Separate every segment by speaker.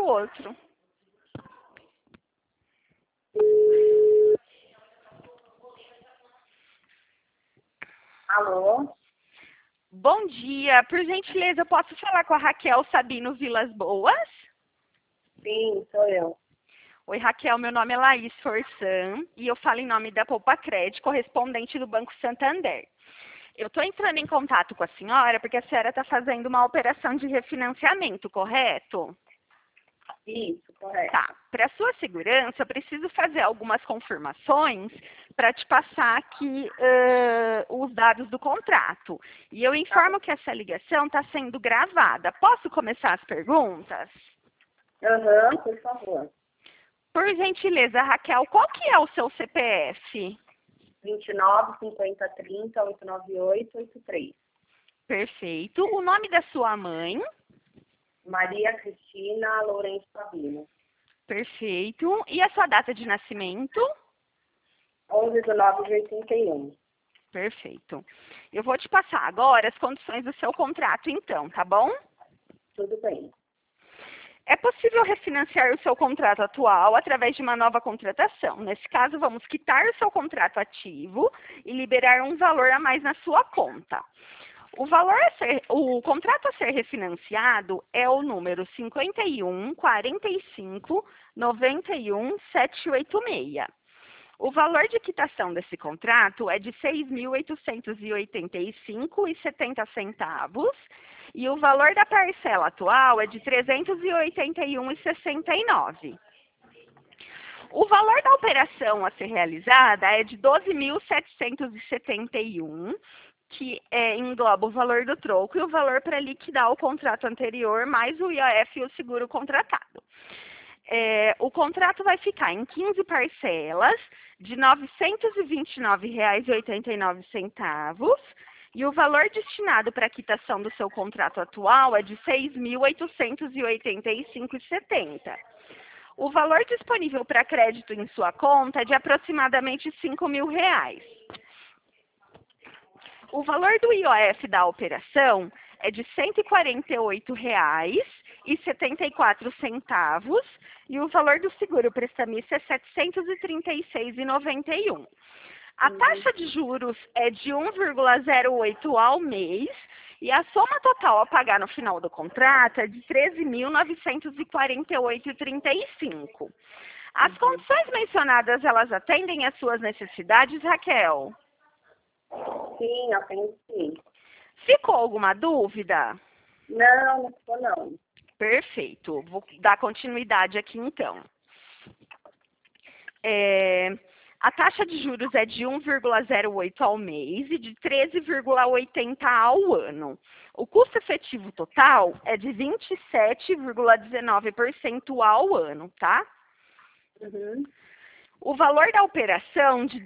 Speaker 1: outro.
Speaker 2: Alô?
Speaker 1: Bom dia, por gentileza, eu posso falar com a Raquel Sabino Vilas Boas?
Speaker 2: Sim, sou eu.
Speaker 1: Oi, Raquel, meu nome é Laís Forsan e eu falo em nome da Poupacred, correspondente do Banco Santander. Eu estou entrando em contato com a senhora porque a senhora está fazendo uma operação de refinanciamento, correto?
Speaker 2: Isso, correto.
Speaker 1: Tá. Para sua segurança, eu preciso fazer algumas confirmações para te passar aqui os dados do contrato. E eu informo que essa ligação está sendo gravada. Posso começar as perguntas?
Speaker 2: Aham, por favor.
Speaker 1: Por gentileza, Raquel, qual que é o seu CPF?
Speaker 2: 29, 50, 30, 898, 83.
Speaker 1: Perfeito. O nome da sua mãe?
Speaker 2: Maria Cristina Lourenço Sabino.
Speaker 1: Perfeito. E a sua data de nascimento?
Speaker 2: 11 de 9 de 81.
Speaker 1: Perfeito. Eu vou te passar agora as condições do seu contrato, então, tá bom?
Speaker 2: Tudo bem.
Speaker 1: É possível refinanciar o seu contrato atual através de uma nova contratação. Nesse caso, vamos quitar o seu contrato ativo e liberar um valor a mais na sua conta. O contrato a ser refinanciado é o número 51 45 91 786. O valor de quitação desse contrato é de R$ 6.885,70 e o valor da parcela atual é de R$ 381,69. O valor da operação a ser realizada é de R$ 12.771, que engloba o valor do troco e o valor para liquidar o contrato anterior, mais o IOF e o seguro contratado. O contrato vai ficar em 15 parcelas de R$ 929,89 e o valor destinado para a quitação do seu contrato atual é de R$ 6.885,70. O valor disponível para crédito em sua conta é de aproximadamente R$ 5.000. O valor do IOF da operação é de R$ 148,74 e o valor do seguro prestamista é R$ 736,91. A taxa de juros é de 1,08 ao mês e a soma total a pagar no final do contrato é de R$ 13.948,35. As condições mencionadas, elas atendem às suas necessidades, Raquel?
Speaker 2: Sim, atendo sim.
Speaker 1: Ficou alguma dúvida?
Speaker 2: Não, não ficou não.
Speaker 1: Perfeito. Vou dar continuidade aqui, então. A taxa de juros é de 1,08 ao mês e de 13,80 ao ano. O custo efetivo total é de 27,19% ao ano, tá?
Speaker 2: Uhum.
Speaker 1: O valor da operação de R$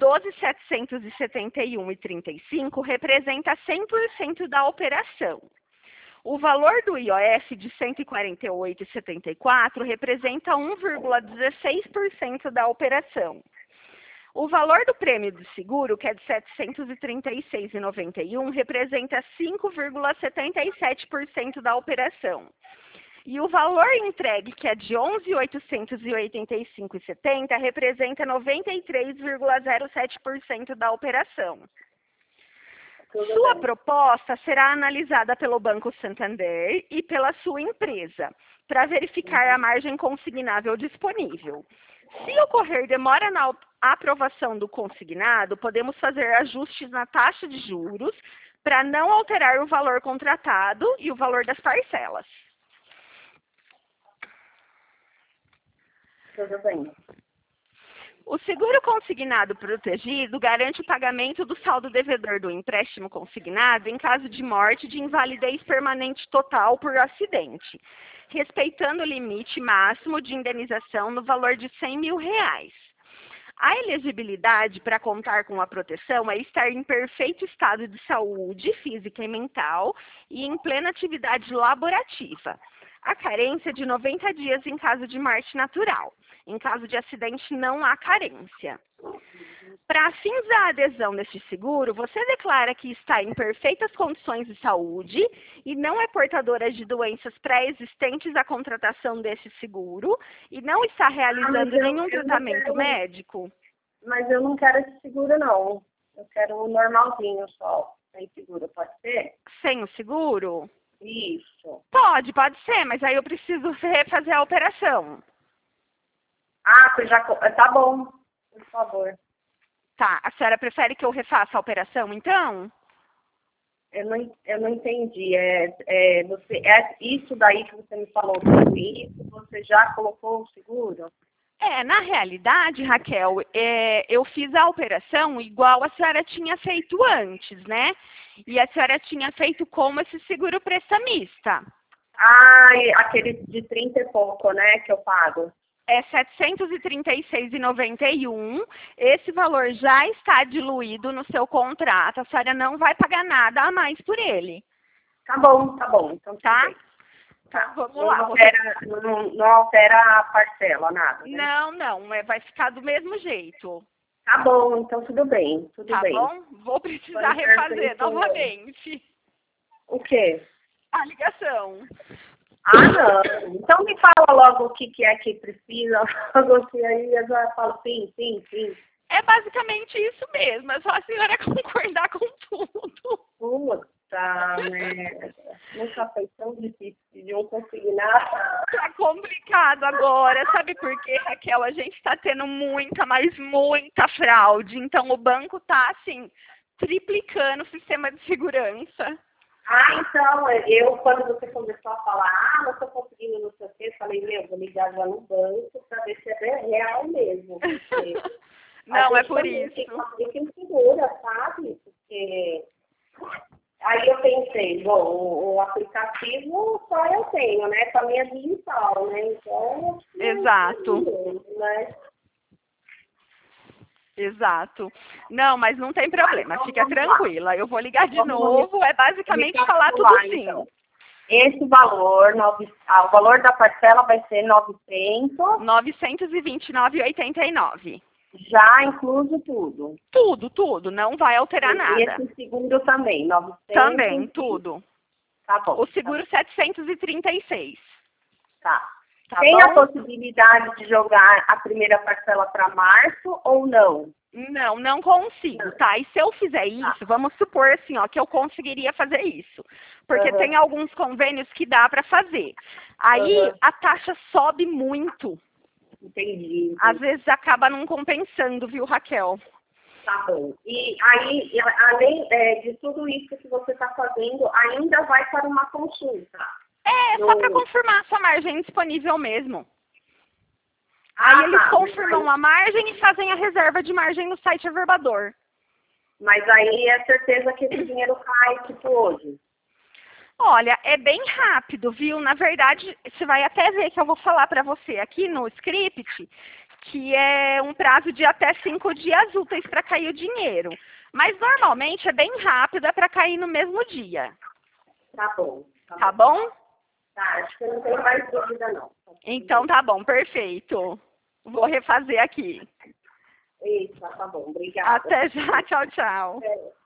Speaker 1: 12.771,35 representa 100% da operação. O valor do IOF de R$ 148,74 representa 1,16% da operação. O valor do prêmio de seguro, que é de R$ 736,91, representa 5,77% da operação. E o valor entregue, que é de R$ 11.885,70, representa 93,07% da operação. Sua proposta será analisada pelo Banco Santander e pela sua empresa, para verificar a margem consignável disponível. Se ocorrer demora na aprovação do consignado, podemos fazer ajustes na taxa de juros para não alterar o valor contratado e o valor das parcelas.
Speaker 2: Tudo bem.
Speaker 1: O seguro consignado protegido garante o pagamento do saldo devedor do empréstimo consignado em caso de morte de invalidez permanente total por acidente, respeitando o limite máximo de indenização no valor de R$ 100.000. A elegibilidade para contar com a proteção é estar em perfeito estado de saúde física e mental e em plena atividade laborativa. A carência é de 90 dias em caso de morte natural. Em caso de acidente, não há carência. Para fins da adesão deste seguro, você declara que está em perfeitas condições de saúde e não é portadora de doenças pré-existentes à contratação deste seguro e não está realizando nenhum tratamento médico?
Speaker 2: Mas eu não quero esse seguro, não. Eu quero o normalzinho só, sem seguro, pode ser?
Speaker 1: Sem o seguro?
Speaker 2: Isso.
Speaker 1: Pode ser, mas aí eu preciso refazer a operação.
Speaker 2: Ah, você já... Tá bom, por favor.
Speaker 1: Tá, a senhora prefere que eu refaça a operação, então?
Speaker 2: Eu não entendi. Isso daí que você me falou, tudo isso, você já colocou o seguro?
Speaker 1: Na realidade, Raquel, eu fiz a operação igual a senhora tinha feito antes, né? E a senhora tinha feito como esse seguro prestamista.
Speaker 2: Ah, aquele de 30 e pouco, né, que eu pago.
Speaker 1: É R$ 736,91. Esse valor já está diluído no seu contrato. A senhora não vai pagar nada a mais por ele.
Speaker 2: Tá bom. Então
Speaker 1: tá?
Speaker 2: Tá.
Speaker 1: Vamos
Speaker 2: não
Speaker 1: lá.
Speaker 2: Não altera a parcela, nada, né?
Speaker 1: Não. Vai ficar do mesmo jeito.
Speaker 2: Tá bom, então tudo bem.
Speaker 1: Tá bom? Vou precisar refazer novamente.
Speaker 2: O quê?
Speaker 1: A ligação.
Speaker 2: Ah, não. Então me fala logo o que é que precisa. Logo que aí eu já falo sim.
Speaker 1: É basicamente isso mesmo. É só a senhora concordar com tudo.
Speaker 2: Puta merda. Nunca foi tão difícil de eu conseguir nada.
Speaker 1: Tá complicado agora. Sabe por quê, Raquel? A gente tá tendo muita fraude. Então o banco tá, assim, triplicando o sistema de segurança.
Speaker 2: Ah, então, quando você começou a falar, não estou conseguindo não sei o quê, falei, vou ligar já no banco para ver se é real mesmo.
Speaker 1: Não, é por isso.
Speaker 2: Tem segura, sabe? Porque aí eu pensei, bom, o aplicativo só eu tenho, né? Com a minha digital, né? Então,
Speaker 1: exato.
Speaker 2: Né?
Speaker 1: Exato. Não, mas não tem problema, então, fica tranquila. Eu vou ligar de novo, é basicamente falar tudo sim. Então.
Speaker 2: Esse valor, o valor da parcela vai ser
Speaker 1: 929,89.
Speaker 2: Já incluso tudo?
Speaker 1: Tudo, não vai alterar nada.
Speaker 2: E esse seguro também, 900?
Speaker 1: Também, tudo.
Speaker 2: Tá bom.
Speaker 1: O seguro 736.
Speaker 2: Tá. Tem a possibilidade de jogar a primeira parcela para março ou não?
Speaker 1: Não consigo, tá? E se eu fizer isso, vamos supor assim, ó, que eu conseguiria fazer isso. Porque tem alguns convênios que dá para fazer. Aí a taxa sobe muito.
Speaker 2: Entendi.
Speaker 1: Às vezes acaba não compensando, viu, Raquel?
Speaker 2: Tá bom. E aí, além de tudo isso que você está fazendo, ainda vai para uma consulta?
Speaker 1: Só para confirmar a sua margem disponível mesmo. Aí eles confirmam a margem e fazem a reserva de margem no site Averbador.
Speaker 2: Mas aí é certeza que esse dinheiro cai, tipo, hoje?
Speaker 1: Olha, é bem rápido, viu? Na verdade, você vai até ver que eu vou falar para você aqui no script, que é um prazo de até 5 dias úteis para cair o dinheiro. Mas normalmente é bem rápido, é para cair no mesmo dia.
Speaker 2: Tá bom.
Speaker 1: Tá bom?
Speaker 2: Tá, acho que eu não tenho mais dúvida, não.
Speaker 1: Então tá bom, perfeito. Vou refazer aqui.
Speaker 2: Isso, tá bom. Obrigada.
Speaker 1: Até já, tchau.